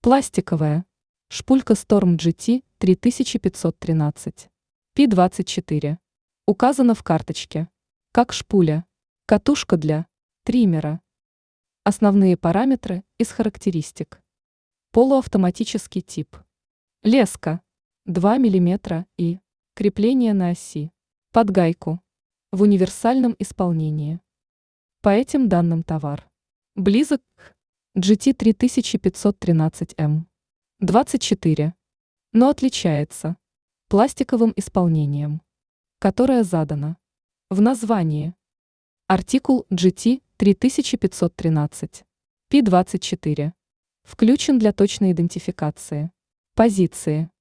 Пластиковая. Шпулька Storm GT 3513. P24. Указано в карточке. Как шпуля. Катушка для триммера. Основные параметры из характеристик. Полуавтоматический тип. Леска 2 мм и крепление на оси. Под гайку. В универсальном исполнении. По этим данным товар близок к GT 3513M. 24. Но отличается пластиковым исполнением, которое задано в названии. Артикул GT 3513. P24. Включен для точной идентификации позиции